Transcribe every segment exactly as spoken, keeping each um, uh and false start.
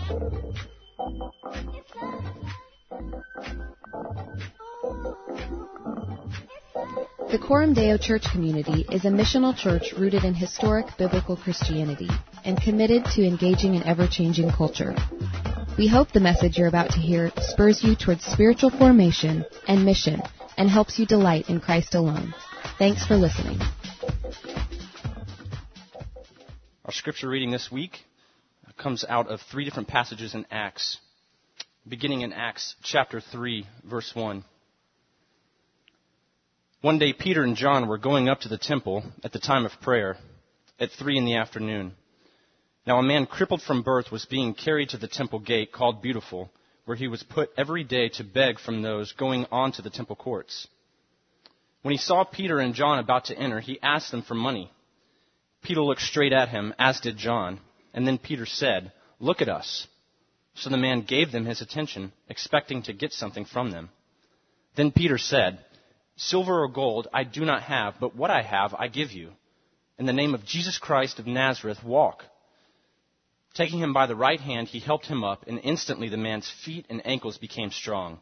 The Coram Deo Church community is a missional church rooted in historic biblical Christianity and committed to engaging an ever-changing culture. We hope the message you're about to hear spurs you towards spiritual formation and mission and helps you delight in Christ alone. Thanks for listening. Our scripture reading this week comes out of three different passages in Acts, beginning in Acts chapter three, verse one. One day Peter and John were going up to the temple at the time of prayer at three in the afternoon. Now a man crippled from birth was being carried to the temple gate called Beautiful, where he was put every day to beg from those going on to the temple courts. When he saw Peter and John about to enter, he asked them for money. Peter looked straight at him, as did John, and then Peter said, "Look at us." So the man gave them his attention, expecting to get something from them. Then Peter said, "Silver or gold I do not have, but what I have I give you. In the name of Jesus Christ of Nazareth, walk." Taking him by the right hand, he helped him up, and instantly the man's feet and ankles became strong.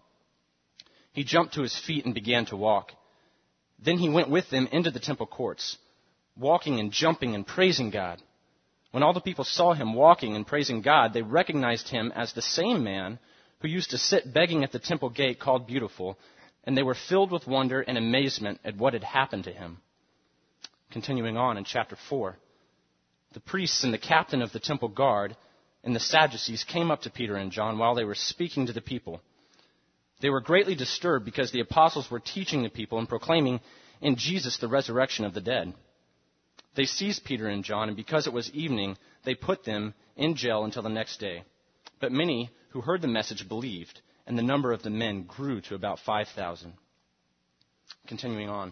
He jumped to his feet and began to walk. Then he went with them into the temple courts, walking and jumping and praising God. When all the people saw him walking and praising God, they recognized him as the same man who used to sit begging at the temple gate called Beautiful, and they were filled with wonder and amazement at what had happened to him. Continuing on in chapter four, the priests and the captain of the temple guard and the Sadducees came up to Peter and John while they were speaking to the people. They were greatly disturbed because the apostles were teaching the people and proclaiming in Jesus the resurrection of the dead. They seized Peter and John, and because it was evening, they put them in jail until the next day. But many who heard the message believed, and the number of the men grew to about five thousand. Continuing on.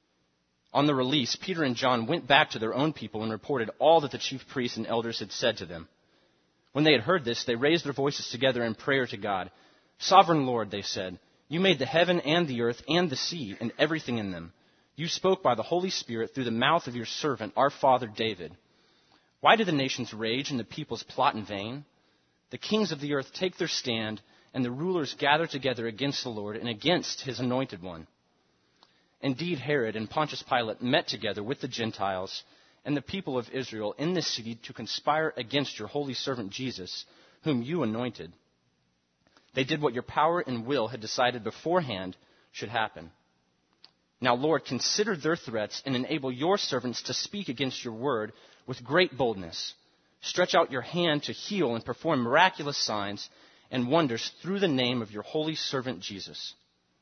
On the release, Peter and John went back to their own people and reported all that the chief priests and elders had said to them. When they had heard this, they raised their voices together in prayer to God. "Sovereign Lord," they said, "you made the heaven and the earth and the sea and everything in them. You spoke by the Holy Spirit through the mouth of your servant, our father David. Why do the nations rage and the peoples plot in vain? The kings of the earth take their stand, and the rulers gather together against the Lord and against his anointed one." Indeed, Herod and Pontius Pilate met together with the Gentiles and the people of Israel in this city to conspire against your holy servant Jesus, whom you anointed. They did what your power and will had decided beforehand should happen. Now, Lord, consider their threats and enable your servants to speak against your word with great boldness. Stretch out your hand to heal and perform miraculous signs and wonders through the name of your holy servant Jesus.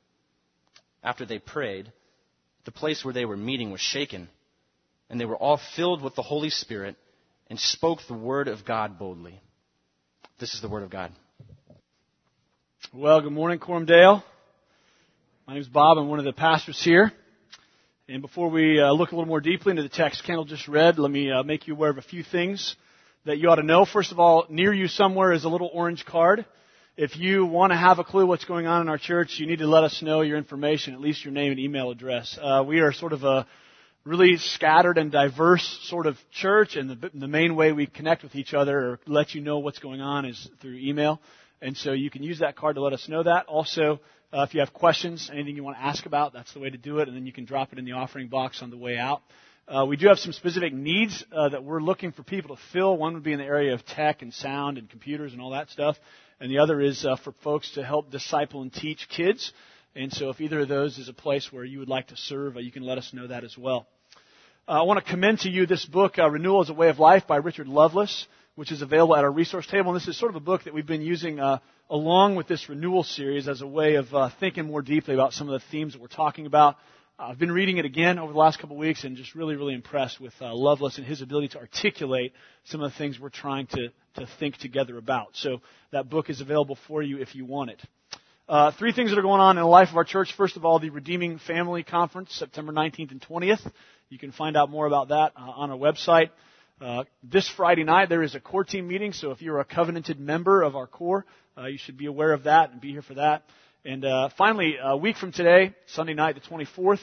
After they prayed, the place where they were meeting was shaken, and they were all filled with the Holy Spirit and spoke the word of God boldly. This is the word of God. Well, good morning, Coram Deo. My name is Bob. I'm one of the pastors here. And before we uh, look a little more deeply into the text Kendall just read, let me uh, make you aware of a few things that you ought to know. First of all, near you somewhere is a little orange card. If you want to have a clue what's going on in our church, you need to let us know your information, at least your name and email address. Uh, we are sort of a really scattered and diverse sort of church, and the, the main way we connect with each other or let you know what's going on is through email. And so you can use that card to let us know that. Also, uh, if you have questions, anything you want to ask about, that's the way to do it, and then you can drop it in the offering box on the way out. Uh, we do have some specific needs uh, that we're looking for people to fill. One would be in the area of tech and sound and computers and all that stuff. And the other is uh, for folks to help disciple and teach kids. And so if either of those is a place where you would like to serve, uh, you can let us know that as well. Uh, I want to commend to you this book, uh, Renewal as a Way of Life by Richard Lovelace, which is available at our resource table. And this is sort of a book that we've been using uh, along with this renewal series as a way of uh, thinking more deeply about some of the themes that we're talking about. Uh, I've been reading it again over the last couple of weeks and just really, really impressed with uh, Lovelace and his ability to articulate some of the things we're trying to, to think together about. So that book is available for you if you want it. Uh, three things that are going on in the life of our church. First of all, the Redeeming Family Conference, September nineteenth and twentieth. You can find out more about that uh, on our website. Uh, this Friday night, there is a core team meeting, so if you're a covenanted member of our core, uh, you should be aware of that and be here for that. And uh, finally, a week from today, Sunday night, the twenty-fourth,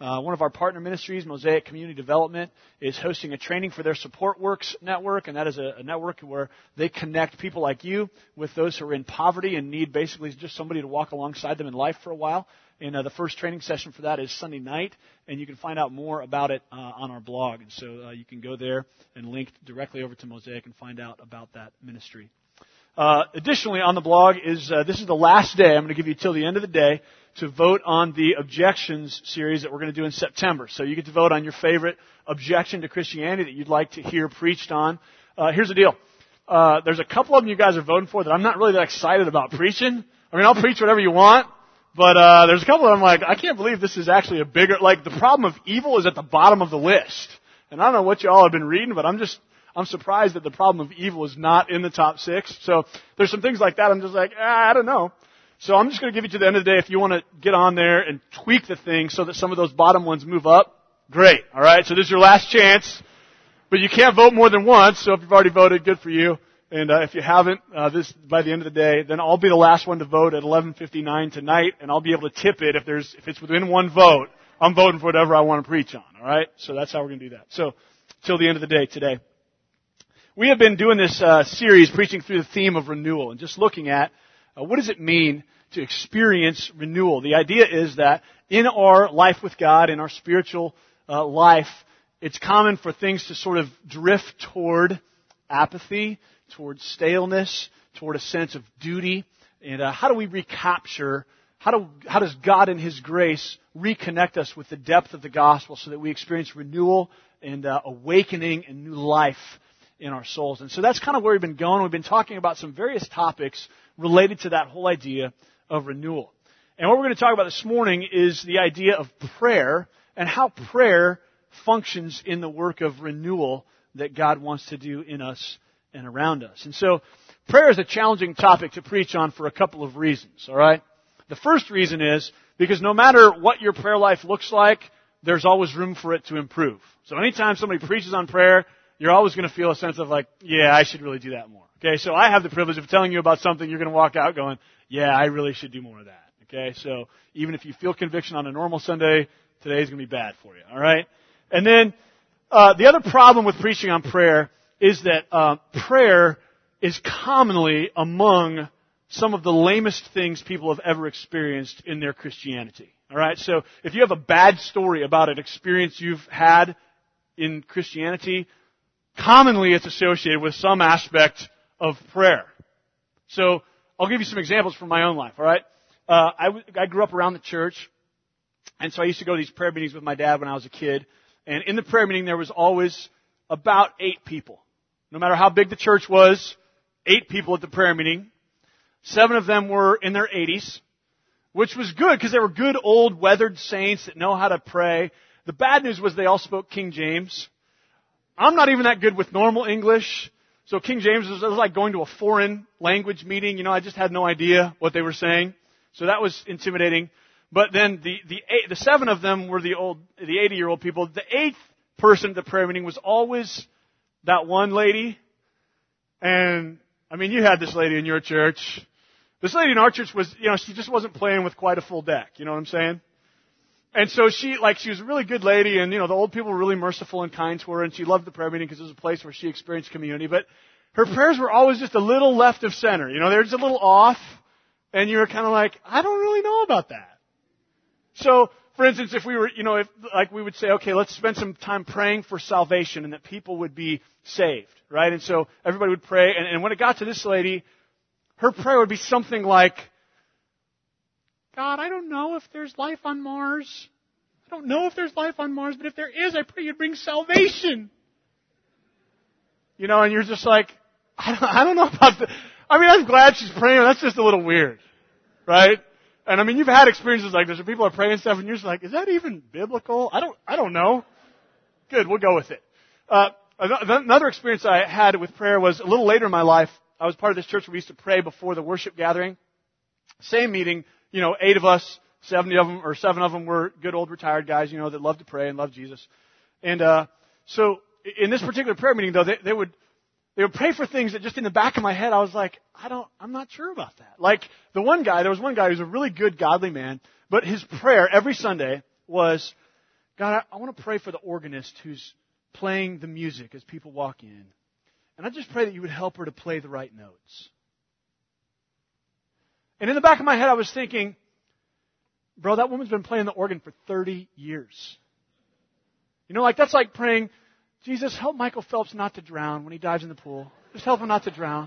Uh, one of our partner ministries, Mosaic Community Development, is hosting a training for their Support Works network, and that is a, a network where they connect people like you with those who are in poverty and need basically just somebody to walk alongside them in life for a while. And uh, the first training session for that is Sunday night, and you can find out more about it uh, on our blog. And so uh, you can go there and link directly over to Mosaic and find out about that ministry. Uh, additionally, on the blog is uh, this is the last day. I'm going to give you till the end of the day to vote on the objections series that we're going to do in September. So you get to vote on your favorite objection to Christianity that you'd like to hear preached on. Uh, here's the deal. Uh, there's a couple of them you guys are voting for that I'm not really that excited about preaching. I mean, I'll preach whatever you want, but uh, there's a couple of them like, I can't believe this is actually a bigger, like the problem of evil is at the bottom of the list. And I don't know what you all have been reading, but I'm just, I'm surprised that the problem of evil is not in the top six. So there's some things like that I'm just like, ah, I don't know. So I'm just going to give you to the end of the day. If you want to get on there and tweak the thing so that some of those bottom ones move up, great. All right. So this is your last chance, but you can't vote more than once. So if you've already voted, good for you. And uh, if you haven't, uh, this by the end of the day, then I'll be the last one to vote at eleven fifty-nine tonight, and I'll be able to tip it if there's if it's within one vote. I'm voting for whatever I want to preach on. All right. So that's how we're going to do that. So till the end of the day today, we have been doing this uh, series preaching through the theme of renewal and just looking at uh, what does it mean to experience renewal. The idea is that in our life with God, in our spiritual uh, life, it's common for things to sort of drift toward apathy, toward staleness, toward a sense of duty. And uh, how do we recapture, how do how does God in His grace reconnect us with the depth of the gospel so that we experience renewal and uh, awakening and new life in our souls? And so that's kind of where we've been going. We've been talking about some various topics related to that whole idea of renewal. And what we're going to talk about this morning is the idea of prayer and how prayer functions in the work of renewal that God wants to do in us and around us. And so prayer is a challenging topic to preach on for a couple of reasons, all right? The first reason is because no matter what your prayer life looks like, there's always room for it to improve. So anytime somebody preaches on prayer, you're always going to feel a sense of like, yeah, I should really do that more. Okay, so I have the privilege of telling you about something you're going to walk out going, yeah, I really should do more of that. Okay, so even if you feel conviction on a normal Sunday, today's going to be bad for you. All right, and then uh, the other problem with preaching on prayer is that uh, prayer is commonly among some of the lamest things people have ever experienced in their Christianity. All right, so if you have a bad story about an experience you've had in Christianity, commonly it's associated with some aspect of prayer. So I'll give you some examples from my own life, all right? Uh, I, w- I grew up around the church, and so I used to go to these prayer meetings with my dad when I was a kid. And in the prayer meeting, there was always about eight people. No matter how big the church was, eight people at the prayer meeting. Seven of them were in their eighties, which was good because they were good old weathered saints that know how to pray. The bad news was they all spoke King James. I'm not even that good with normal English. So King James was, was like going to a foreign language meeting. You know, I just had no idea what they were saying. So that was intimidating. But then the, the, eight, the seven of them were the old, the eighty-year-old people. The eighth person at the prayer meeting was always that one lady. And, I mean, you had this lady in your church. This lady in our church was, you know, she just wasn't playing with quite a full deck. You know what I'm saying? And so she, like, she was a really good lady, and, you know, the old people were really merciful and kind to her, and she loved the prayer meeting because it was a place where she experienced community. But her prayers were always just a little left of center. You know, they were just a little off, and you were kind of like, I don't really know about that. So, for instance, if we were, you know, if, like, we would say, okay, let's spend some time praying for salvation and that people would be saved, right? And so everybody would pray, and, and when it got to this lady, her prayer would be something like, God, I don't know if there's life on Mars. I don't know if there's life on Mars, but if there is, I pray you'd bring salvation. You know, and you're just like, I don't, I don't know about that. I mean, I'm glad she's praying. That's just a little weird, right? And I mean, you've had experiences like this where people are praying stuff, and you're just like, is that even biblical? I don't, I don't know. Good, we'll go with it. Uh, another experience I had with prayer was a little later in my life. I was part of this church where we used to pray before the worship gathering. Same meeting. You know, eight of us, seventy of them, or seven of them were good old retired guys, you know, that love to pray and love Jesus. And uh so in this particular prayer meeting, though, they, they would they would pray for things that just in the back of my head, I was like, I don't, I'm not sure about that. Like the one guy, there was one guy who was a really good, godly man, but his prayer every Sunday was, God, I, I want to pray for the organist who's playing the music as people walk in. And I just pray that you would help her to play the right notes. And in the back of my head, I was thinking, bro, that woman's been playing the organ for thirty years. You know, like that's like praying, Jesus, help Michael Phelps not to drown when he dives in the pool. Just help him not to drown.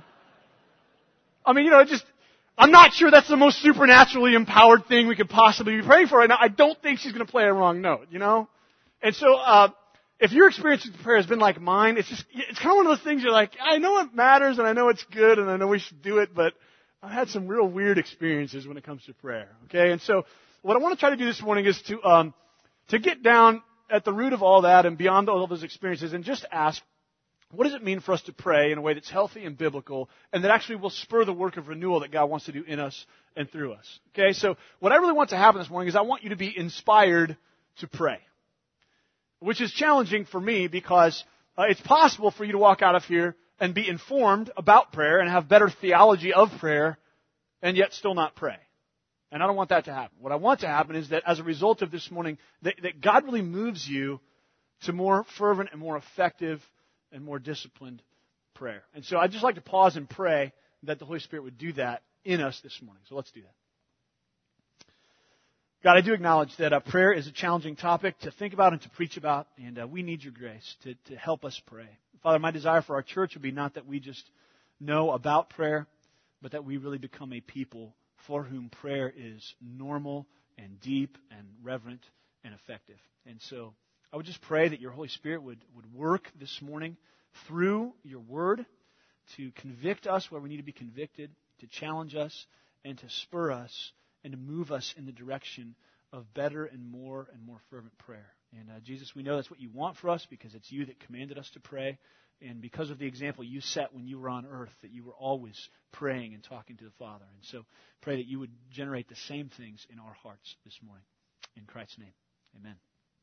I mean, you know, just, I'm not sure that's the most supernaturally empowered thing we could possibly be praying for right now. I don't think she's going to play a wrong note, you know? And so, uh, if your experience with prayer has been like mine, it's just, it's kind of one of those things you're like, I know it matters and I know it's good and I know we should do it, but I've had some real weird experiences when it comes to prayer, okay? And so, what I want to try to do this morning is to, um, to get down at the root of all that and beyond all of those experiences and just ask, what does it mean for us to pray in a way that's healthy and biblical and that actually will spur the work of renewal that God wants to do in us and through us? Okay, so what I really want to happen this morning is I want you to be inspired to pray, which is challenging for me because uh, it's possible for you to walk out of here and be informed about prayer and have better theology of prayer and yet still not pray. And I don't want that to happen. What I want to happen is that as a result of this morning, that, that God really moves you to more fervent and more effective and more disciplined prayer. And so I'd just like to pause and pray that the Holy Spirit would do that in us this morning. So let's do that. God, I do acknowledge that uh, prayer is a challenging topic to think about and to preach about, and uh, we need your grace to, to help us pray. Father, my desire for our church would be not that we just know about prayer, but that we really become a people for whom prayer is normal and deep and reverent and effective. And so I would just pray that your Holy Spirit would, would work this morning through your word to convict us where we need to be convicted, to challenge us, and to spur us and to move us in the direction of better and more and more fervent prayer. And uh, Jesus, we know that's what you want for us because it's you that commanded us to pray. And because of the example you set when you were on earth, that you were always praying and talking to the Father. And so pray that you would generate the same things in our hearts this morning. In Christ's name, amen.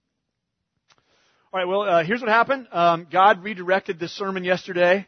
All right, well, uh, here's what happened. Um, God redirected this sermon yesterday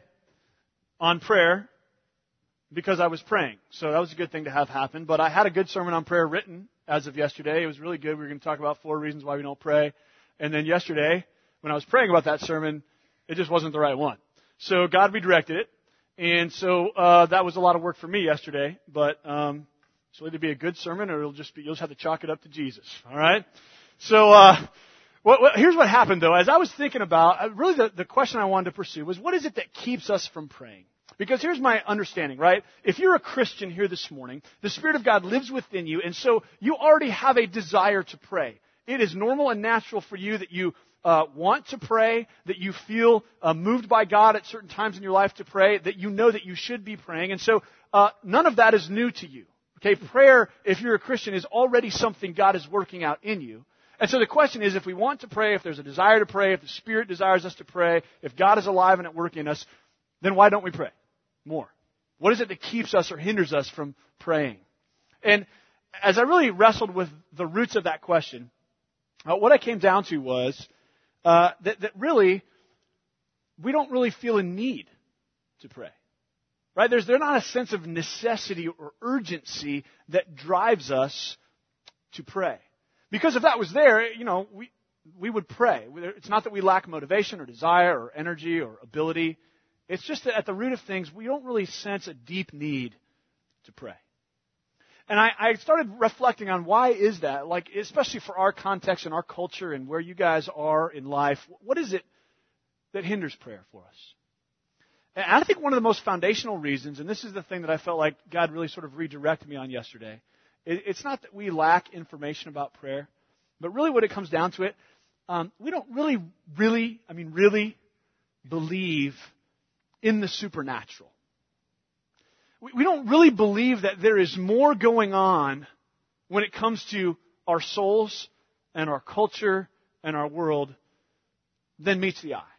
on prayer because I was praying. So that was a good thing to have happen. But I had a good sermon on prayer written as of yesterday. It was really good. We were going to talk about four reasons why we don't pray. And then yesterday, when I was praying about that sermon, it just wasn't the right one. So God redirected it. And so uh, that was a lot of work for me yesterday. But um, it'll either be a good sermon or it'll just be, you'll just have to chalk it up to Jesus. All right? So uh, what, what, here's what happened, though. As I was thinking about, really the, the question I wanted to pursue was, what is it that keeps us from praying? Because here's my understanding, right? If you're a Christian here this morning, the Spirit of God lives within you, and so you already have a desire to pray. It is normal and natural for you that you Uh, want to pray, that you feel uh, moved by God at certain times in your life to pray, that you know that you should be praying. And so uh, none of that is new to you. Okay, prayer, if you're a Christian, is already something God is working out in you. And so the question is, if we want to pray, if there's a desire to pray, if the Spirit desires us to pray, if God is alive and at work in us, then why don't we pray more? What is it that keeps us or hinders us from praying? And as I really wrestled with the roots of that question, uh, what I came down to was Uh, that, that really, we don't really feel a need to pray. Right? There's, there's not a sense of necessity or urgency that drives us to pray. Because if that was there, you know, we, we would pray. It's not that we lack motivation or desire or energy or ability. It's just that at the root of things, we don't really sense a deep need to pray. And I, I started reflecting on why is that, like especially for our context and our culture and where you guys are in life. What is it that hinders prayer for us? And I think one of the most foundational reasons, and this is the thing that I felt like God really sort of redirected me on yesterday, it, it's not that we lack information about prayer, but really what it comes down to it, um, we don't really, really, I mean really believe in the supernatural. We don't really believe that there is more going on when it comes to our souls and our culture and our world than meets the eye.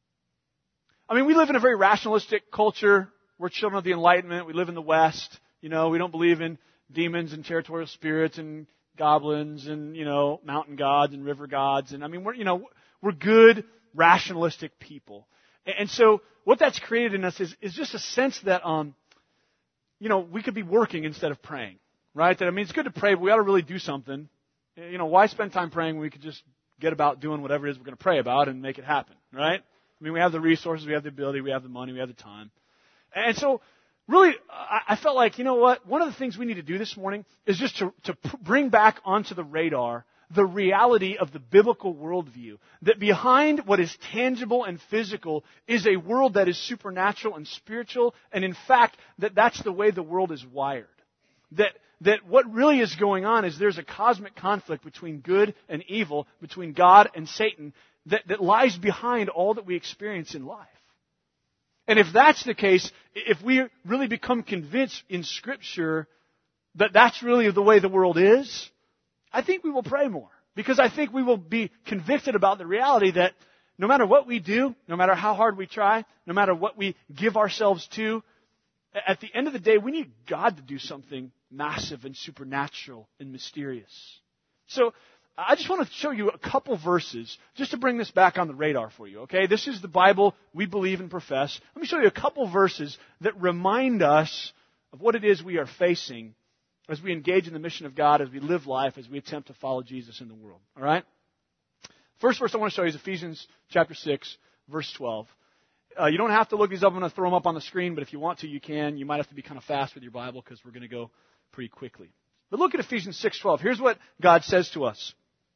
I mean, we live in a very rationalistic culture. We're children of the Enlightenment. We live in the West. You know, we don't believe in demons and territorial spirits and goblins and, you know, mountain gods and river gods. And I mean, we're, you know, we're good, rationalistic people. And so what that's created in us is, is just a sense that, um, you know, we could be working instead of praying, right? That, I mean, it's good to pray, but we ought to really do something. You know, why spend time praying when we could just get about doing whatever it is we're going to pray about and make it happen, right? I mean, we have the resources, we have the ability, we have the money, we have the time. And so, really, I felt like, you know what, one of the things we need to do this morning is just to, to bring back onto the radar the reality of the biblical worldview. That behind what is tangible and physical is a world that is supernatural and spiritual, and in fact, that that's the way the world is wired. That that what really is going on is there's a cosmic conflict between good and evil, between God and Satan, that, that lies behind all that we experience in life. And if that's the case, if we really become convinced in Scripture that that's really the way the world is, I think we will pray more. Because I think we will be convicted about the reality that no matter what we do, no matter how hard we try, no matter what we give ourselves to, at the end of the day, we need God to do something massive and supernatural and mysterious. So, I just want to show you a couple verses just to bring this back on the radar for you, okay? This is the Bible we believe and profess. Let me show you a couple verses that remind us of what it is we are facing as we engage in the mission of God, as we live life, as we attempt to follow Jesus in the world, all right? First verse I want to show you is Ephesians chapter six, verse twelve. Uh, you don't have to look these up. I'm going to throw them up on the screen, but if you want to, you can. You might have to be kind of fast with your Bible because we're going to go pretty quickly. But look at Ephesians six twelve. Here's what God says to us.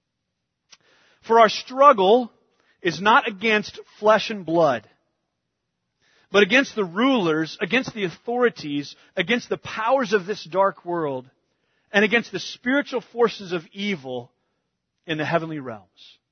For our struggle is not against flesh and blood, but against the rulers, against the authorities, against the powers of this dark world, and against the spiritual forces of evil in the heavenly realms.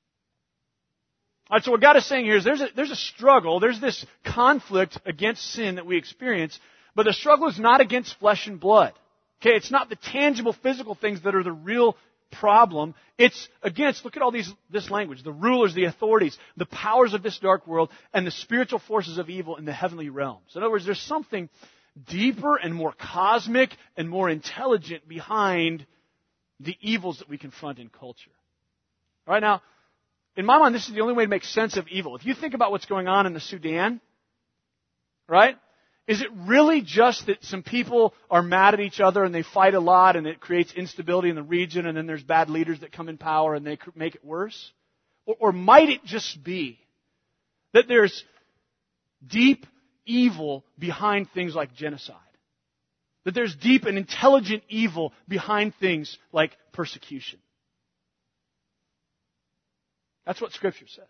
All right, so what God is saying here is there's a, there's a struggle, there's this conflict against sin that we experience, but the struggle is not against flesh and blood. Okay, it's not the tangible physical things that are the real problem. It's against, look at all these this language, the rulers, the authorities, the powers of this dark world, and the spiritual forces of evil in the heavenly realms. In other words, there's something deeper and more cosmic and more intelligent behind the evils that we confront in culture. All right, now, in my mind, this is the only way to make sense of evil. If you think about what's going on in the Sudan, right? Is it really just that some people are mad at each other and they fight a lot and it creates instability in the region and then there's bad leaders that come in power and they make it worse? Or, or might it just be that there's deep evil behind things like genocide? That there's deep and intelligent evil behind things like persecution? That's what Scripture says.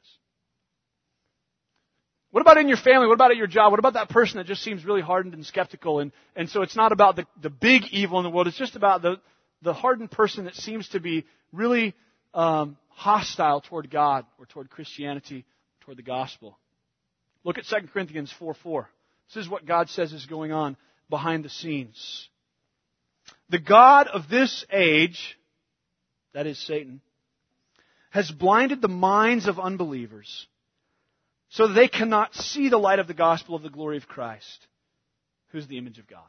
What about in your family? What about at your job? What about that person that just seems really hardened and skeptical? And, and so it's not about the, the big evil in the world. It's just about the, the hardened person that seems to be really um, hostile toward God or toward Christianity, toward the gospel. Look at Second Corinthians four four. This is what God says is going on behind the scenes. The God of this age, that is Satan, has blinded the minds of unbelievers so that they cannot see the light of the gospel of the glory of Christ, who's the image of God.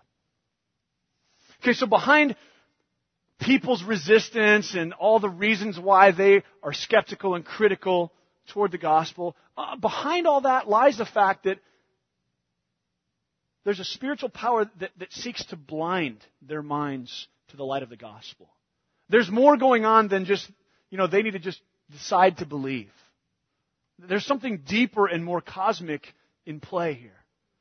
Okay, so behind people's resistance and all the reasons why they are skeptical and critical toward the gospel, uh, behind all that lies the fact that there's a spiritual power that, that seeks to blind their minds to the light of the gospel. There's more going on than just, you know, they need to just decide to believe. There's something deeper and more cosmic in play here.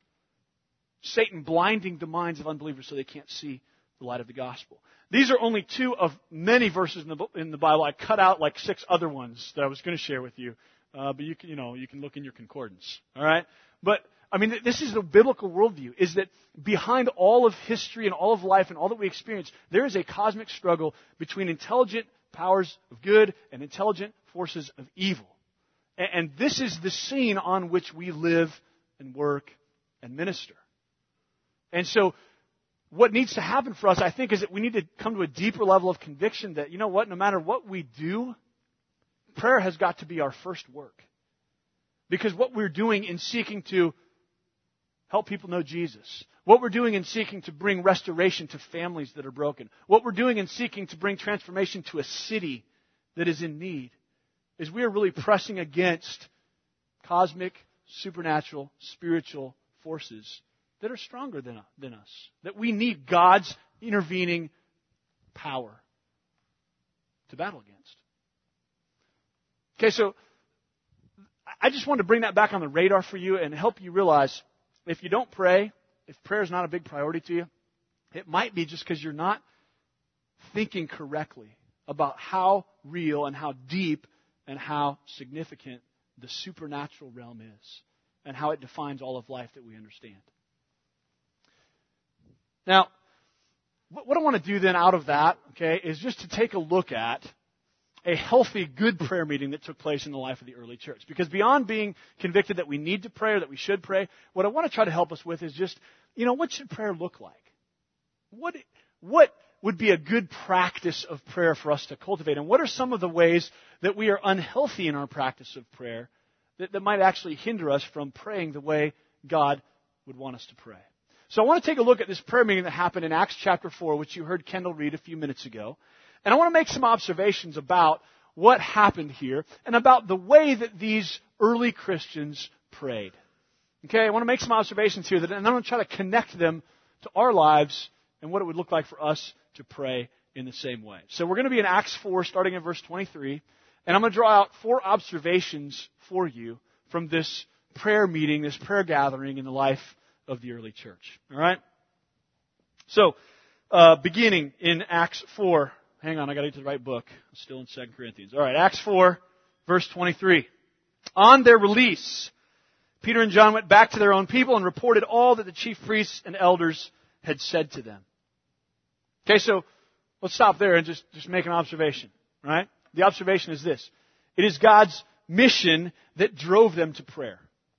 Satan blinding the minds of unbelievers so they can't see the light of the gospel. These are only two of many verses in the in the Bible. I cut out like six other ones that I was going to share with you, uh, but you can you know you can look in your concordance. All right, but I mean this is the biblical worldview: is that behind all of history and all of life and all that we experience, there is a cosmic struggle between intelligent powers of good and intelligent forces of evil. And this is the scene on which we live and work and minister. And so what needs to happen for us, I think, is that we need to come to a deeper level of conviction that, you know what, no matter what we do, prayer has got to be our first work. Because what we're doing in seeking to help people know Jesus, what we're doing in seeking to bring restoration to families that are broken, what we're doing in seeking to bring transformation to a city that is in need, is we are really pressing against cosmic, supernatural, spiritual forces that are stronger than, than us. That we need God's intervening power to battle against. Okay, so I just wanted to bring that back on the radar for you and help you realize if you don't pray, if prayer is not a big priority to you, it might be just because you're not thinking correctly about how real and how deep and how significant the supernatural realm is and how it defines all of life that we understand. Now, what I want to do then out of that, okay, is just to take a look at a healthy, good prayer meeting that took place in the life of the early church. Because beyond being convicted that we need to pray or that we should pray, what I want to try to help us with is just, you know, what should prayer look like? What, what would be a good practice of prayer for us to cultivate? And what are some of the ways that we are unhealthy in our practice of prayer that, that might actually hinder us from praying the way God would want us to pray? So I want to take a look at this prayer meeting that happened in Acts chapter four, which you heard Kendall read a few minutes ago. And I want to make some observations about what happened here and about the way that these early Christians prayed. Okay, I want to make some observations here, that, and I'm going to try to connect them to our lives and what it would look like for us to pray in the same way. So we're going to be in Acts four, starting in verse twenty-three, and I'm going to draw out four observations for you from this prayer meeting, this prayer gathering in the life of the early church. All right? So, uh, beginning in Acts four, hang on, I got to get to the right book. I'm still in Second Corinthians. All right, Acts four, verse twenty-three. On their release, Peter and John went back to their own people and reported all that the chief priests and elders had said to them. Okay, so let's stop there and just, just make an observation, right? The observation is this. It is God's mission that drove them to prayer.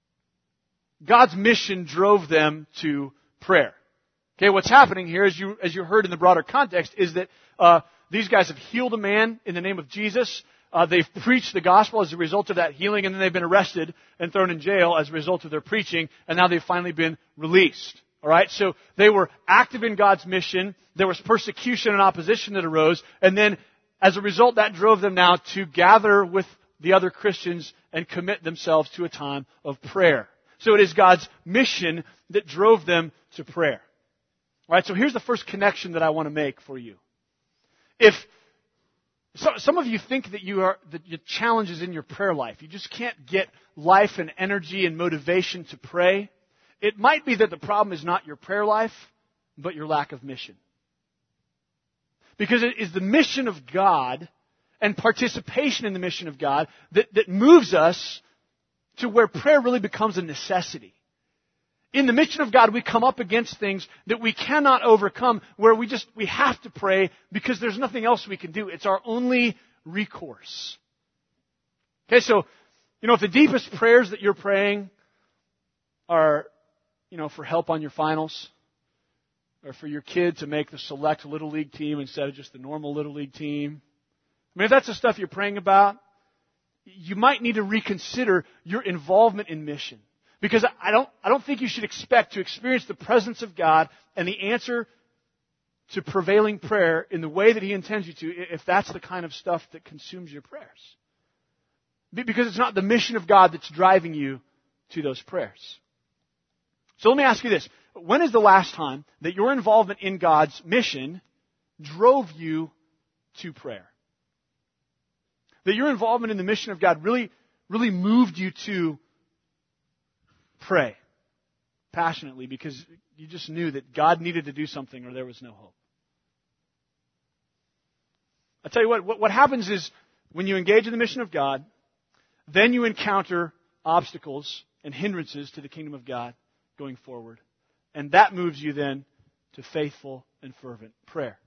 God's mission drove them to prayer. Okay, what's happening here, as you as you heard in the broader context, is that uh, these guys have healed a man in the name of Jesus. Uh, they've preached the gospel as a result of that healing, and then they've been arrested and thrown in jail as a result of their preaching, and now they've finally been released. All right, so they were active in God's mission. There was persecution and opposition that arose, and then as a result, that drove them now to gather with the other Christians and commit themselves to a time of prayer. So it is God's mission that drove them to prayer. All right, so here's the first connection that I want to make for you. If so, some of you think that you are that your challenge is in your prayer life, you just can't get life and energy and motivation to pray, it might be that the problem is not your prayer life, but your lack of mission. Because it is the mission of God and participation in the mission of God that, that moves us to where prayer really becomes a necessity. In the mission of God, we come up against things that we cannot overcome, where we just, we have to pray because there's nothing else we can do. It's our only recourse. Okay, so, you know, if the deepest prayers that you're praying are, you know, for help on your finals, or for your kid to make the select Little League team instead of just the normal Little League team, I mean, if that's the stuff you're praying about, you might need to reconsider your involvement in mission. Because I don't, I don't think you should expect to experience the presence of God and the answer to prevailing prayer in the way that He intends you to if that's the kind of stuff that consumes your prayers. Because it's not the mission of God that's driving you to those prayers. So let me ask you this. When is the last time that your involvement in God's mission drove you to prayer? That your involvement in the mission of God really, really moved you to pray passionately because you just knew that God needed to do something or there was no hope. I'll tell you what, what, what happens is when you engage in the mission of God, then you encounter obstacles and hindrances to the kingdom of God going forward. And that moves you then to faithful and fervent prayer.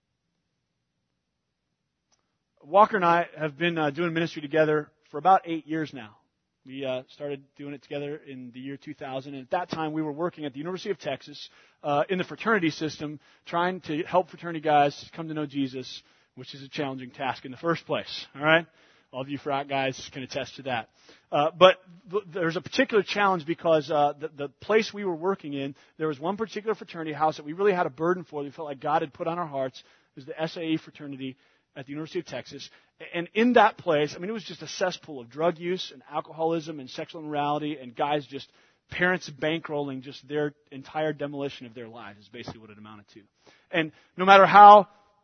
Walker and I have been uh, doing ministry together for about eight years now. We uh, started doing it together in the year two thousand, and at that time we were working at the University of Texas uh, in the fraternity system, trying to help fraternity guys come to know Jesus, which is a challenging task in the first place. All right, all of you frat guys can attest to that. Uh, but th- there's a particular challenge because uh, the, the place we were working in, there was one particular fraternity house that we really had a burden for. We felt like God had put on our hearts. It was the S A E fraternity at the University of Texas. And in that place, I mean, it was just a cesspool of drug use and alcoholism and sexual immorality and guys just, parents bankrolling just their entire demolition of their lives is basically what it amounted to. And no matter how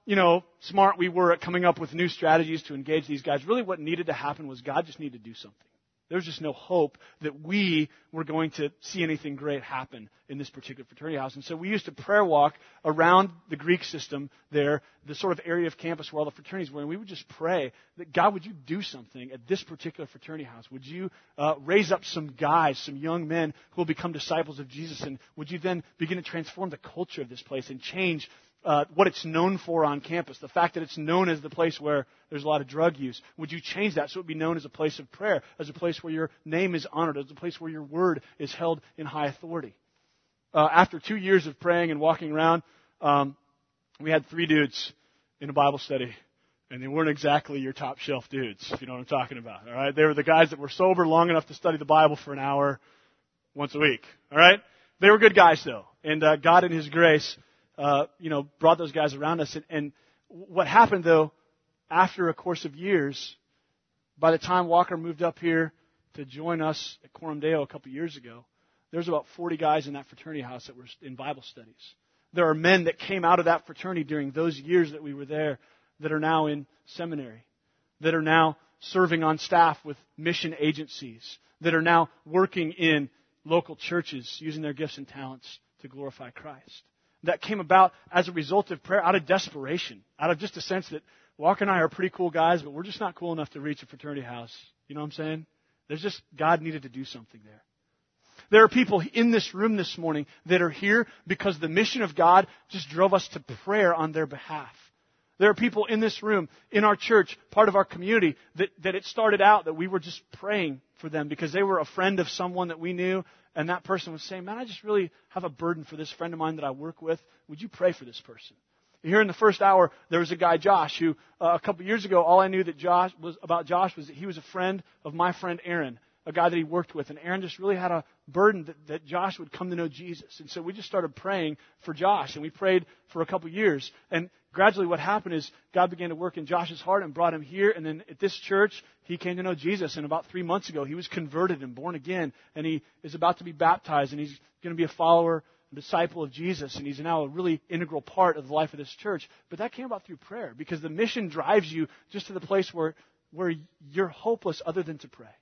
you know, smart we were at coming up with new strategies to engage these guys, really what needed to happen was God just needed to do something. There was just no hope that we were going to see anything great happen in this particular fraternity house. And so we used to prayer walk around the Greek system there, the sort of area of campus where all the fraternities were, and we would just pray that, God, would you do something at this particular fraternity house? Would you uh, raise up some guys, some young men who will become disciples of Jesus, and would you then begin to transform the culture of this place and change Uh, what it's known for on campus, the fact that it's known as the place where there's a lot of drug use. Would you change that so it would be known as a place of prayer, as a place where your name is honored, as a place where your word is held in high authority? Uh, after two years of praying and walking around, um, we had three dudes in a Bible study, and they weren't exactly your top shelf dudes, if you know what I'm talking about. All right, they were the guys that were sober long enough to study the Bible for an hour once a week. All right, they were good guys though, and uh, God in His grace, Uh, you know, brought those guys around us. And, and what happened, though, after a course of years, by the time Walker moved up here to join us at Coram Deo a couple years ago, there's about forty guys in that fraternity house that were in Bible studies. There are men that came out of that fraternity during those years that we were there that are now in seminary, that are now serving on staff with mission agencies, that are now working in local churches using their gifts and talents to glorify Christ. That came about as a result of prayer, out of desperation, out of just a sense that Walker and I are pretty cool guys, but we're just not cool enough to reach a fraternity house. You know what I'm saying? There's just, God needed to do something there. There are people in this room this morning that are here because the mission of God just drove us to prayer on their behalf. There are people in this room, in our church, part of our community, that, that it started out that we were just praying for them because they were a friend of someone that we knew, and that person was saying, man, I just really have a burden for this friend of mine that I work with. Would you pray for this person? Here in the first hour, there was a guy, Josh, who uh, a couple years ago, all I knew that Josh was about Josh was that he was a friend of my friend Aaron, a guy that he worked with. And Aaron just really had a burden that, that Josh would come to know Jesus. And so we just started praying for Josh, and we prayed for a couple years. And gradually what happened is God began to work in Josh's heart and brought him here. And then at this church, he came to know Jesus. And about three months ago, he was converted and born again. And he is about to be baptized, and he's going to be a follower, a disciple of Jesus. And he's now a really integral part of the life of this church. But that came about through prayer, because the mission drives you just to the place where, where you're hopeless other than to pray.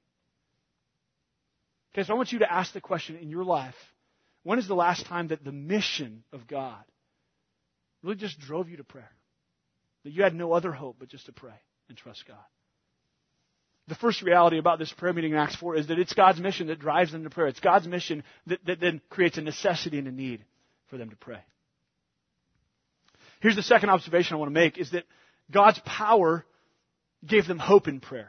Okay, so I want you to ask the question in your life, when is the last time that the mission of God really just drove you to prayer? That you had no other hope but just to pray and trust God. The first reality about this prayer meeting in Acts four is that it's God's mission that drives them to prayer. It's God's mission that, that then creates a necessity and a need for them to pray. Here's the second observation I want to make, is that God's power gave them hope in prayer.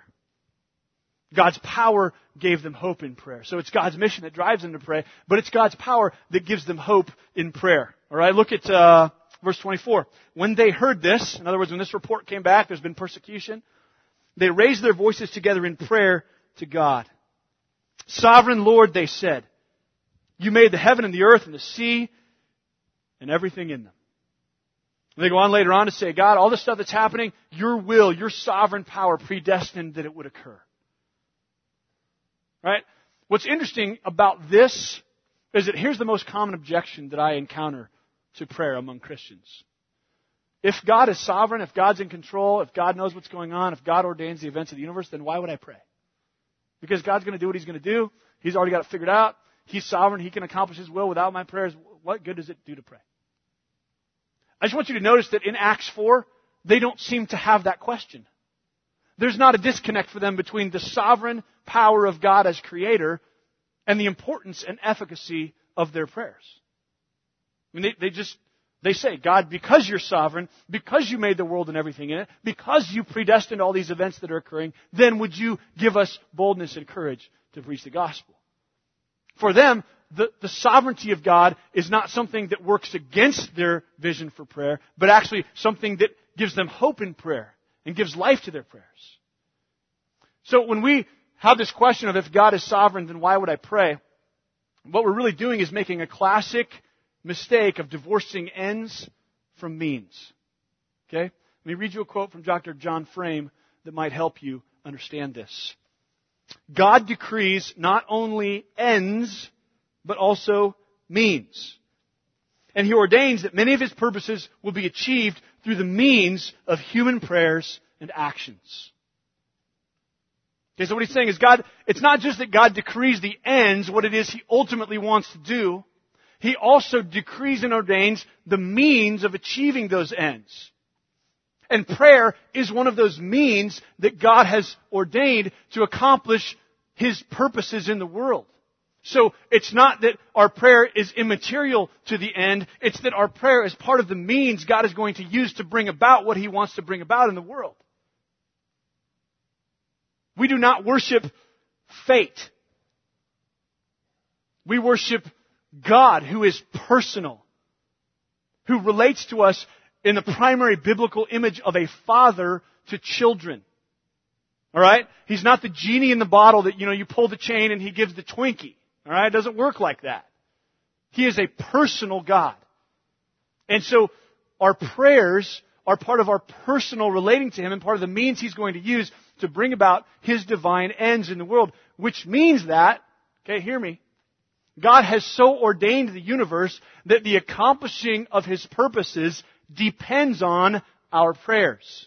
God's power gave them hope in prayer. So it's God's mission that drives them to pray, but it's God's power that gives them hope in prayer. All right, look at uh, verse twenty-four. When they heard this, in other words, when this report came back, there's been persecution, they raised their voices together in prayer to God. Sovereign Lord, they said, you made the heaven and the earth and the sea and everything in them. And they go on later on to say, God, all this stuff that's happening, your will, your sovereign power predestined that it would occur. Right? What's interesting about this is that here's the most common objection that I encounter to prayer among Christians. If God is sovereign, if God's in control, if God knows what's going on, if God ordains the events of the universe, then why would I pray? Because God's going to do what He's going to do. He's already got it figured out. He's sovereign. He can accomplish His will without my prayers. What good does it do to pray? I just want you to notice that in Acts four, they don't seem to have that question. There's not a disconnect for them between the sovereign power of God as creator and the importance and efficacy of their prayers. I mean, they, they just, they say, God, because you're sovereign, because you made the world and everything in it, because you predestined all these events that are occurring, then would you give us boldness and courage to preach the gospel? For them, the, the sovereignty of God is not something that works against their vision for prayer, but actually something that gives them hope in prayer and gives life to their prayers. So when we have this question of if God is sovereign, then why would I pray? What we're really doing is making a classic mistake of divorcing ends from means. Okay? Let me read you a quote from Doctor John Frame that might help you understand this. God decrees not only ends, but also means. And He ordains that many of His purposes will be achieved through the means of human prayers and actions. Okay, so what He's saying is God, it's not just that God decrees the ends, what it is He ultimately wants to do. He also decrees and ordains the means of achieving those ends. And prayer is one of those means that God has ordained to accomplish His purposes in the world. So it's not that our prayer is immaterial to the end. It's that our prayer is part of the means God is going to use to bring about what He wants to bring about in the world. We do not worship fate. We worship God, who is personal, who relates to us in the primary biblical image of a father to children. Alright? He's not the genie in the bottle that, you know, you pull the chain and He gives the Twinkie. Alright? It doesn't work like that. He is a personal God. And so, our prayers are part of our personal relating to Him and part of the means He's going to use to bring about His divine ends in the world. Which means that, okay, hear me, God has so ordained the universe that the accomplishing of His purposes depends on our prayers.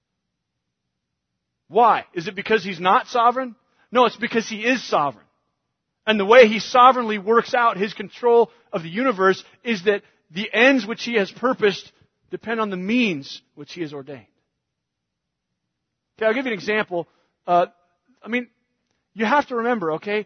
Why? Is it because He's not sovereign? No, it's because He is sovereign. And the way He sovereignly works out His control of the universe is that the ends which He has purposed depend on the means which He has ordained. Okay, I'll give you an example. Uh, I mean, you have to remember, okay,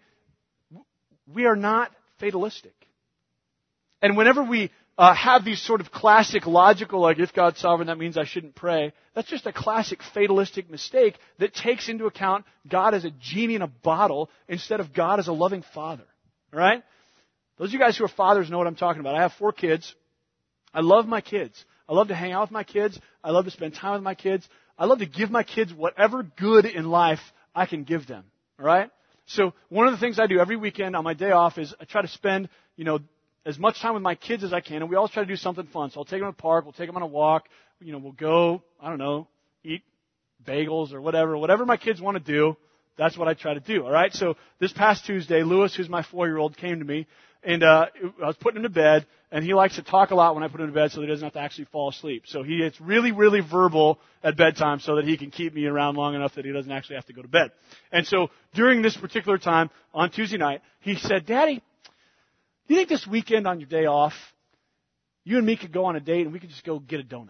we are not fatalistic. And whenever we uh, have these sort of classic logical, like if God's sovereign, that means I shouldn't pray, that's just a classic fatalistic mistake that takes into account God as a genie in a bottle instead of God as a loving father. All right? Those of you guys who are fathers know what I'm talking about. I have four kids. I love my kids. I love to hang out with my kids. I love to spend time with my kids. I love to give my kids whatever good in life I can give them. All right? So one of the things I do every weekend on my day off is I try to spend, you know, as much time with my kids as I can, and we always try to do something fun. So I'll take them to the park, we'll take them on a walk, you know, we'll go, I don't know, eat bagels or whatever. Whatever my kids want to do, that's what I try to do, all right? So this past Tuesday, Lewis, who's my four-year-old, came to me, and uh, I was putting him to bed, and he likes to talk a lot when I put him to bed so that he doesn't have to actually fall asleep. So he gets really, really verbal at bedtime so that he can keep me around long enough that he doesn't actually have to go to bed. And so during this particular time, on Tuesday night, he said, Daddy, do you think this weekend on your day off, you and me could go on a date and we could just go get a donut?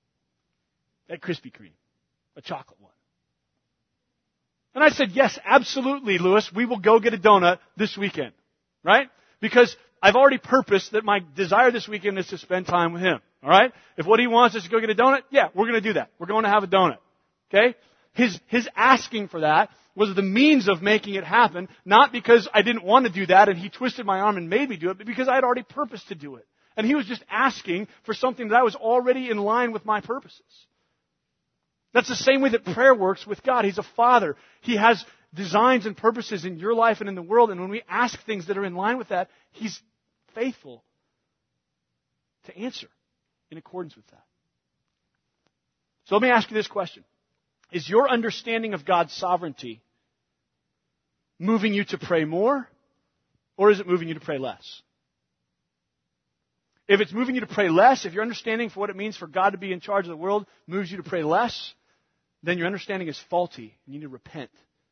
At Krispy Kreme. A chocolate one. And I said, yes, absolutely, Lewis. We will go get a donut this weekend. Right? Because I've already purposed that my desire this weekend is to spend time with him. All right? If what he wants is to go get a donut, yeah, we're going to do that. We're going to have a donut. Okay? His, his asking for that was the means of making it happen, not because I didn't want to do that and he twisted my arm and made me do it, but because I had already purposed to do it. And he was just asking for something that I was already in line with my purposes. That's the same way that prayer works with God. He's a Father. He has designs and purposes in your life and in the world, and when we ask things that are in line with that, He's faithful to answer in accordance with that. So let me ask you this question. Is your understanding of God's sovereignty moving you to pray more, or is it moving you to pray less? If it's moving you to pray less, if your understanding for what it means for God to be in charge of the world moves you to pray less, then your understanding is faulty and you need to repent.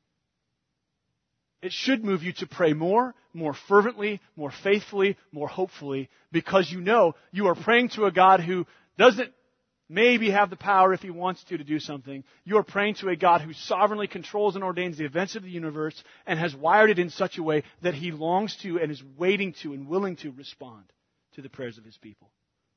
It should move you to pray more, more fervently, more faithfully, more hopefully, because you know you are praying to a God who doesn't maybe have the power if He wants to to do something. You are praying to a God who sovereignly controls and ordains the events of the universe and has wired it in such a way that He longs to and is waiting to and willing to respond to the prayers of His people.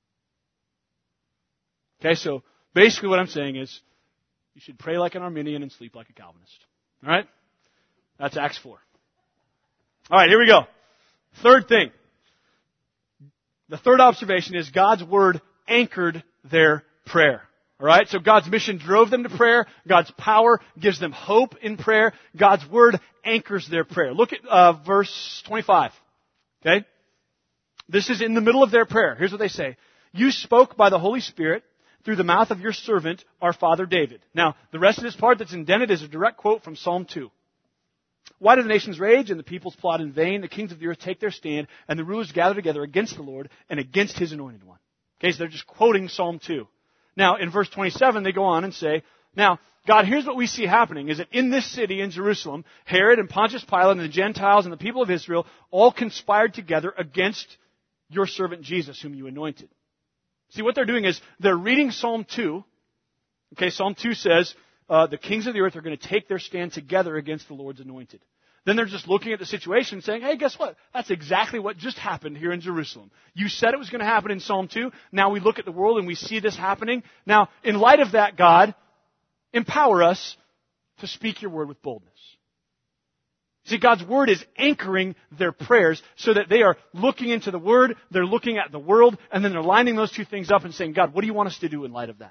Okay, so basically what I'm saying is you should pray like an Arminian and sleep like a Calvinist. All right? That's Acts four. All right, here we go. Third thing. The third observation is God's Word anchored their prayer. All right? So God's mission drove them to prayer. God's power gives them hope in prayer. God's Word anchors their prayer. Look at uh, verse twenty-five. Okay? This is in the middle of their prayer. Here's what they say. You spoke by the Holy Spirit through the mouth of your servant, our father David. Now, the rest of this part that's indented is a direct quote from Psalm two. Why do the nations rage and the peoples plot in vain? The kings of the earth take their stand, and the rulers gather together against the Lord and against His anointed one. Okay, so they're just quoting Psalm two. Now, in verse twenty-seven, they go on and say, now, God, here's what we see happening, is that in this city, in Jerusalem, Herod and Pontius Pilate and the Gentiles and the people of Israel all conspired together against your servant Jesus, whom you anointed. See, what they're doing is they're reading Psalm two. Okay, Psalm two says, uh, the kings of the earth are going to take their stand together against the Lord's anointed. Then they're just looking at the situation and saying, hey, guess what? That's exactly what just happened here in Jerusalem. You said it was going to happen in Psalm two. Now we look at the world and we see this happening. Now, in light of that, God, empower us to speak your word with boldness. See, God's word is anchoring their prayers so that they are looking into the word, they're looking at the world, and then they're lining those two things up and saying, God, what do you want us to do in light of that?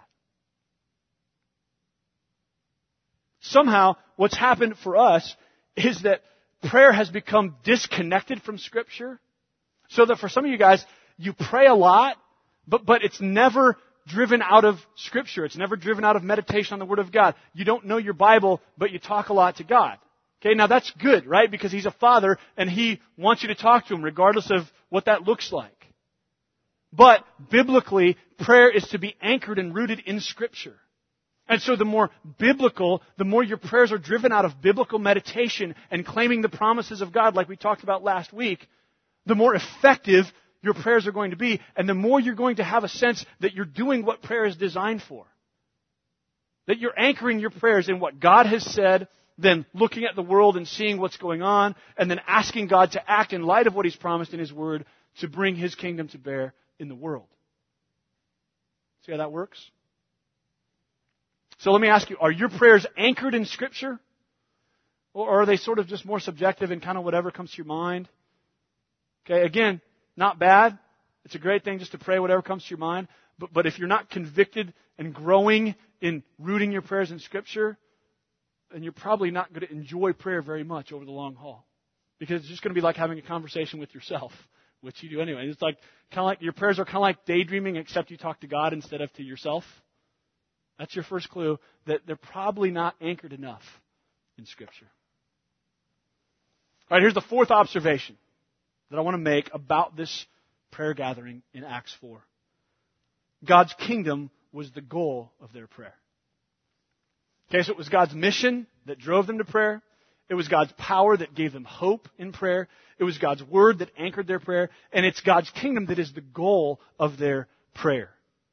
Somehow, what's happened for us is that prayer has become disconnected from Scripture. So that for some of you guys, you pray a lot, but, but it's never driven out of Scripture. It's never driven out of meditation on the Word of God. You don't know your Bible, but you talk a lot to God. Okay, now that's good, right? Because He's a Father, and He wants you to talk to Him, regardless of what that looks like. But, biblically, prayer is to be anchored and rooted in Scripture. And so the more biblical, the more your prayers are driven out of biblical meditation and claiming the promises of God like we talked about last week, the more effective your prayers are going to be, and the more you're going to have a sense that you're doing what prayer is designed for. That you're anchoring your prayers in what God has said, then looking at the world and seeing what's going on, and then asking God to act in light of what He's promised in His Word to bring His kingdom to bear in the world. See how that works? So let me ask you, are your prayers anchored in Scripture? Or are they sort of just more subjective and kind of whatever comes to your mind? Okay, again, not bad. It's a great thing just to pray whatever comes to your mind. But, but if you're not convicted and growing in rooting your prayers in Scripture, then you're probably not going to enjoy prayer very much over the long haul. Because it's just going to be like having a conversation with yourself, which you do anyway. It's like kind of like your prayers are kind of like daydreaming, except you talk to God instead of to yourself. That's your first clue that they're probably not anchored enough in Scripture. All right, here's the fourth observation that I want to make about this prayer gathering in Acts four. God's kingdom was the goal of their prayer. Okay, so it was God's mission that drove them to prayer. It was God's power that gave them hope in prayer. It was God's word that anchored their prayer. And it's God's kingdom that is the goal of their prayer.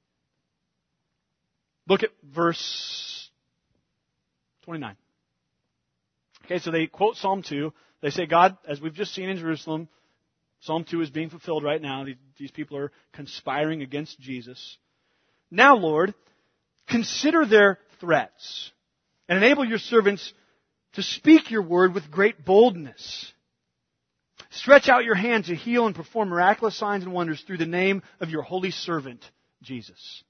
Look at verse twenty-nine. Okay, so they quote Psalm two. They say, God, as we've just seen in Jerusalem, Psalm two is being fulfilled right now. These people are conspiring against Jesus. Now, Lord, consider their threats and enable your servants to speak your word with great boldness. Stretch out your hand to heal and perform miraculous signs and wonders through the name of your holy servant, Jesus.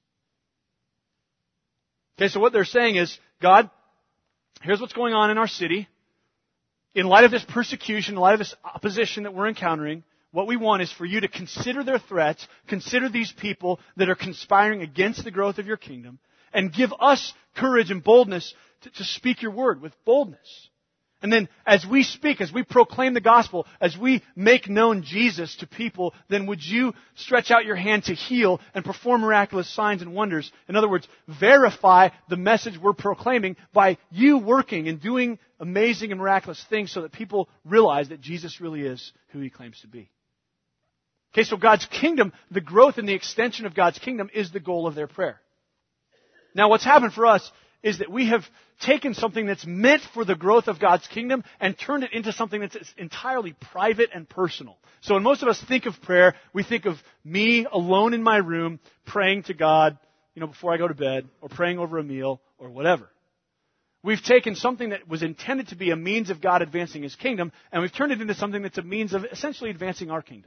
Okay, so what they're saying is, God, here's what's going on in our city. In light of this persecution, in light of this opposition that we're encountering, what we want is for you to consider their threats, consider these people that are conspiring against the growth of your kingdom, and give us courage and boldness to, to speak your word with boldness. And then as we speak, as we proclaim the gospel, as we make known Jesus to people, then would you stretch out your hand to heal and perform miraculous signs and wonders? In other words, verify the message we're proclaiming by you working and doing amazing and miraculous things so that people realize that Jesus really is who He claims to be. Okay, so God's kingdom, the growth and the extension of God's kingdom is the goal of their prayer. Now what's happened for us is that we have taken something that's meant for the growth of God's kingdom and turned it into something that's entirely private and personal. So when most of us think of prayer, we think of me alone in my room praying to God, you know, before I go to bed, or praying over a meal, or whatever. We've taken something that was intended to be a means of God advancing His kingdom, and we've turned it into something that's a means of essentially advancing our kingdom.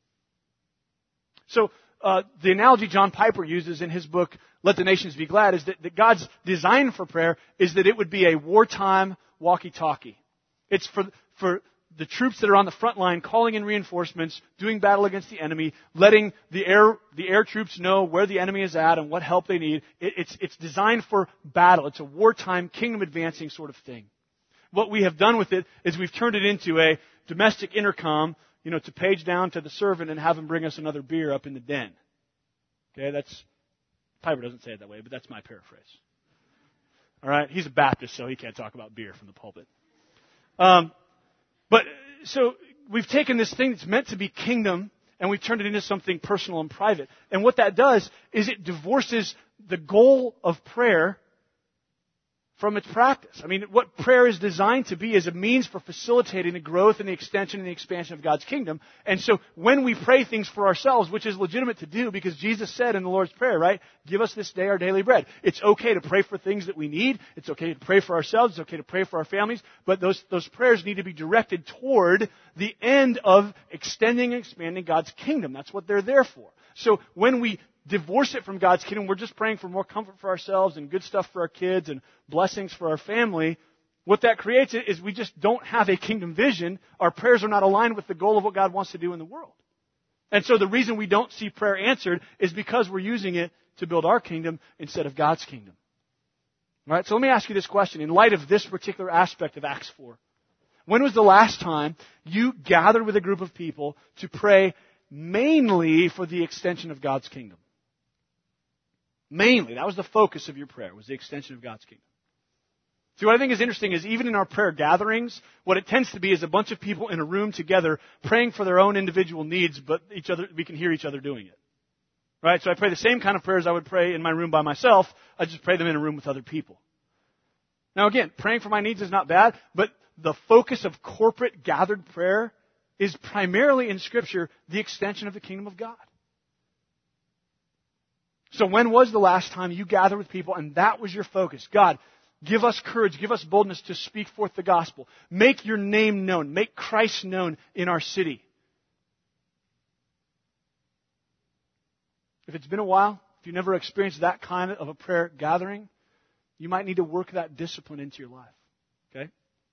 So, Uh, the analogy John Piper uses in his book, Let the Nations Be Glad, is that, that God's design for prayer is that it would be a wartime walkie-talkie. It's for, for the troops that are on the front line calling in reinforcements, doing battle against the enemy, letting the air, the air troops know where the enemy is at and what help they need. It, it's, it's designed for battle. It's a wartime, kingdom advancing sort of thing. what we have done with it is we've turned it into a domestic intercom, you know, to page down to the servant and have him bring us another beer up in the den. Okay, that's, Piper doesn't say it that way, but that's my paraphrase. All right, he's a Baptist, so he can't talk about beer from the pulpit. Um, but, so, we've taken this thing that's meant to be kingdom, and we've turned it into something personal and private. And what that does is it divorces the goal of prayer from its practice. I mean, what prayer is designed to be is a means for facilitating the growth and the extension and the expansion of God's kingdom. And so when we pray things for ourselves, which is legitimate to do because Jesus said in the Lord's Prayer, right, give us this day our daily bread. It's okay to pray for things that we need. It's okay to pray for ourselves. It's okay to pray for our families. But those, those prayers need to be directed toward the end of extending and expanding God's kingdom. That's what they're there for. So when we divorce it from God's kingdom, we're just praying for more comfort for ourselves and good stuff for our kids and blessings for our family. What that creates is we just don't have a kingdom vision. Our prayers are not aligned with the goal of what God wants to do in the world. And so the reason we don't see prayer answered is because we're using it to build our kingdom instead of God's kingdom. All right, so let me ask you this question. In light of this particular aspect of Acts four, when was the last time you gathered with a group of people to pray mainly for the extension of God's kingdom? Mainly, that was the focus of your prayer, was the extension of God's kingdom. See, what I think is interesting is even in our prayer gatherings, what it tends to be is a bunch of people in a room together praying for their own individual needs, but each other, we can hear each other doing it. Right? So I pray the same kind of prayers I would pray in my room by myself. I just pray them in a room with other people. Now again, praying for my needs is not bad, but the focus of corporate gathered prayer is primarily in Scripture the extension of the kingdom of God. So when was the last time you gathered with people and that was your focus? God, give us courage, give us boldness to speak forth the gospel. Make your name known. Make Christ known in our city. If it's been a while, if you've never experienced that kind of a prayer gathering, you might need to work that discipline into your life. Okay?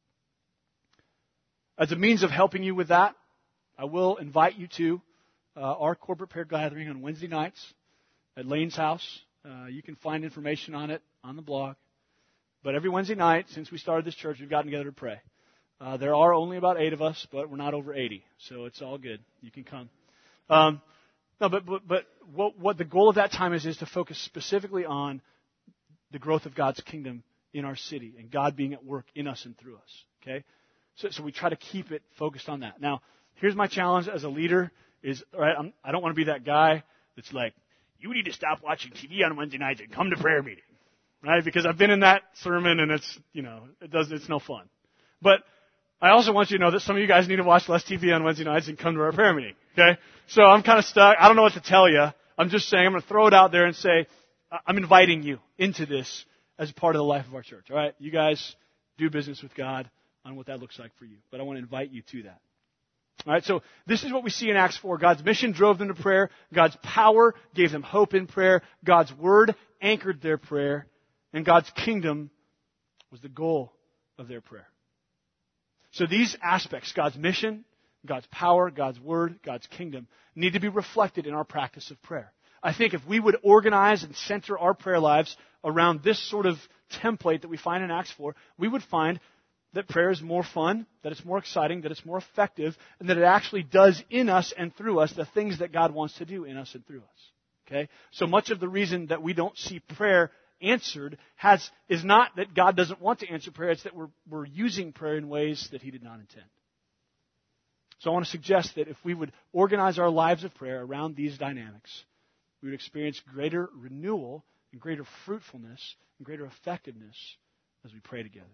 As a means of helping you with that, I will invite you to uh, our corporate prayer gathering on Wednesday nights at Lane's house. Uh, you can find information on it on the blog. But every Wednesday night, since we started this church, we've gotten together to pray. Uh, there are only about eight of us, but we're not over eighty, so it's all good. You can come. Um, no, but but, but what, what the goal of that time is is to focus specifically on the growth of God's kingdom in our city and God being at work in us and through us. Okay, so so we try to keep it focused on that. Now, here's my challenge as a leader: is all right, I'm, I don't want to be that guy that's like, you need to stop watching T V on Wednesday nights and come to prayer meeting, right? Because I've been in that sermon and it's, you know, it does, it's no fun. But I also want you to know that some of you guys need to watch less T V on Wednesday nights and come to our prayer meeting, okay? So I'm kind of stuck. I don't know what to tell you. I'm just saying, I'm going to throw it out there and say, I'm inviting you into this as part of the life of our church, all right? You guys do business with God on what that looks like for you. But I want to invite you to that. All right, so this is what we see in Acts four. God's mission drove them to prayer. God's power gave them hope in prayer. God's word anchored their prayer. And God's kingdom was the goal of their prayer. So these aspects, God's mission, God's power, God's word, God's kingdom, need to be reflected in our practice of prayer. I think if we would organize and center our prayer lives around this sort of template that we find in Acts four, we would find that prayer is more fun, that it's more exciting, that it's more effective, and that it actually does in us and through us the things that God wants to do in us and through us. Okay? So much of the reason that we don't see prayer answered has is not that God doesn't want to answer prayer, it's that we're, we're using prayer in ways that He did not intend. So I want to suggest that if we would organize our lives of prayer around these dynamics, we would experience greater renewal and greater fruitfulness and greater effectiveness as we pray together.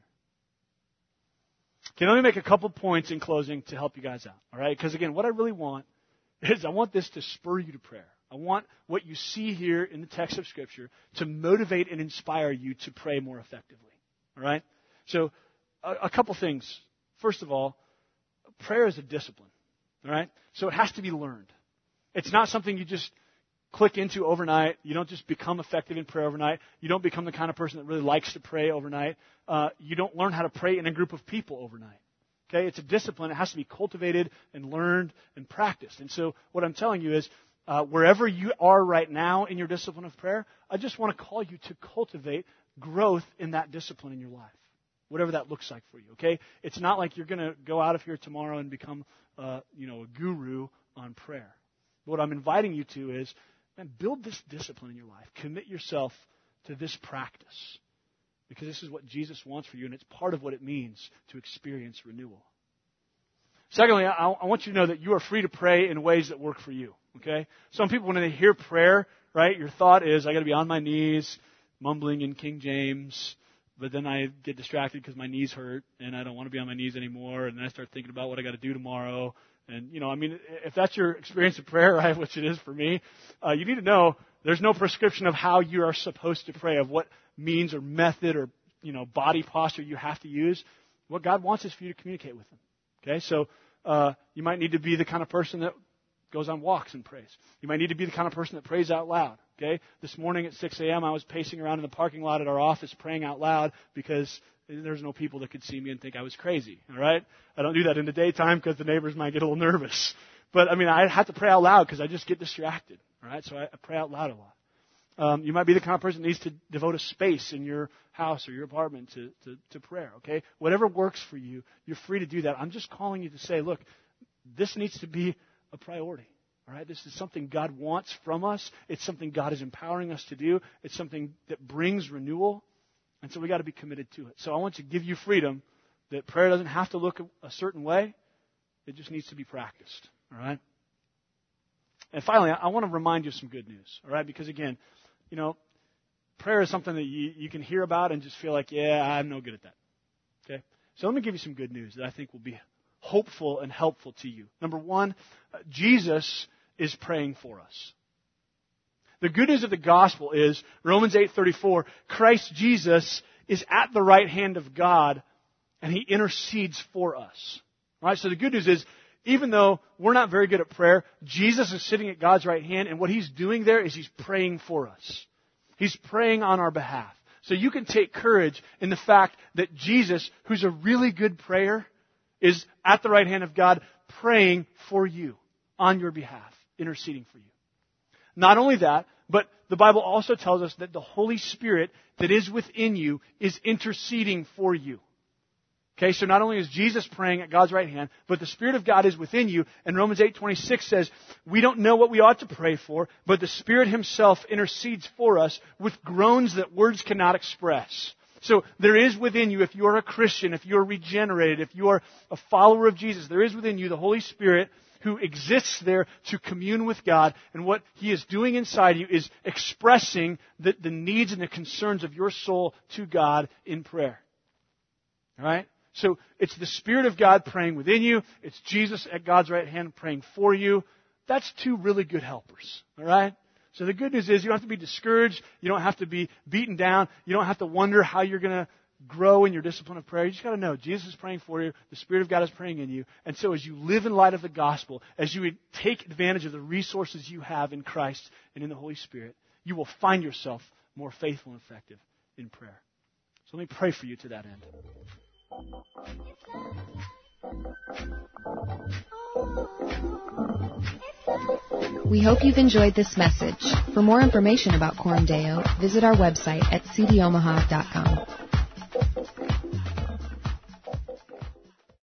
Okay, let me make a couple points in closing to help you guys out. All right? Because again, what I really want is I want this to spur you to prayer. I want what you see here in the text of Scripture to motivate and inspire you to pray more effectively. All right? So, a, a couple things. First of all, prayer is a discipline. All right? So it has to be learned. It's not something you just click into overnight. You don't just become effective in prayer overnight. You don't become the kind of person that really likes to pray overnight. Uh, you don't learn how to pray in a group of people overnight. Okay? It's a discipline. It has to be cultivated and learned and practiced. And so what I'm telling you is, uh, wherever you are right now in your discipline of prayer, I just want to call you to cultivate growth in that discipline in your life. whatever that looks like for you, okay? It's not like you're going to go out of here tomorrow and become, uh, you know, a guru on prayer. What I'm inviting you to is, man, build this discipline in your life. Commit yourself to this practice, because this is what Jesus wants for you, and it's part of what it means to experience renewal. Secondly, I, I want you to know that you are free to pray in ways that work for you, okay? Some people, when they hear prayer, right, your thought is, I got to be on my knees, mumbling in King James, but then I get distracted because my knees hurt, and I don't want to be on my knees anymore, and then I start thinking about what I got to do tomorrow. And, you know, I mean, if that's your experience of prayer, right, which it is for me, uh, you need to know there's no prescription of how you are supposed to pray, of what means or method or, you know, body posture you have to use. What God wants is for you to communicate with Him. Okay, so uh, you might need to be the kind of person that goes on walks and prays. You might need to be the kind of person that prays out loud. Okay, this morning at six a.m. I was pacing around in the parking lot at our office praying out loud because there's no people that could see me and think I was crazy. All right, I don't do that in the daytime because the neighbors might get a little nervous. But I mean, I have to pray out loud because I just get distracted. All right, so I, I pray out loud a lot. Um, you might be the kind of person that needs to devote a space in your house or your apartment to, to, to prayer, okay? Whatever works for you, you're free to do that. I'm just calling you to say, look, this needs to be a priority, all right? This is something God wants from us. It's something God is empowering us to do. It's something that brings renewal, and so we got to be committed to it. So I want to give you freedom that prayer doesn't have to look a, a certain way. It just needs to be practiced, all right? And finally, I want to remind you of some good news, all right? Because again, you know, prayer is something that you, you can hear about and just feel like, yeah, I'm no good at that. Okay? So let me give you some good news that I think will be hopeful and helpful to you. Number one, uh, Jesus is praying for us. The good news of the gospel is, Romans eight thirty-four, Christ Jesus is at the right hand of God and He intercedes for us. All right? So the good news is, even though we're not very good at prayer, Jesus is sitting at God's right hand, and what He's doing there is He's praying for us. He's praying on our behalf. So you can take courage in the fact that Jesus, who's a really good prayer, is at the right hand of God praying for you on your behalf, interceding for you. Not only that, but the Bible also tells us that the Holy Spirit that is within you is interceding for you. Okay, so not only is Jesus praying at God's right hand, but the Spirit of God is within you. And Romans eight twenty-six says, we don't know what we ought to pray for, but the Spirit Himself intercedes for us with groans that words cannot express. So there is within you, if you are a Christian, if you are regenerated, if you are a follower of Jesus, there is within you the Holy Spirit who exists there to commune with God. And what He is doing inside you is expressing the, the needs and the concerns of your soul to God in prayer. All right? So it's the Spirit of God praying within you. It's Jesus at God's right hand praying for you. That's two really good helpers. All right? So the good news is you don't have to be discouraged. You don't have to be beaten down. You don't have to wonder how you're going to grow in your discipline of prayer. You just got to know Jesus is praying for you. The Spirit of God is praying in you. And so as you live in light of the gospel, as you take advantage of the resources you have in Christ and in the Holy Spirit, you will find yourself more faithful and effective in prayer. So let me pray for you to that end. We hope you've enjoyed this message. For more information about Coram Deo, visit our website at c d omaha dot com.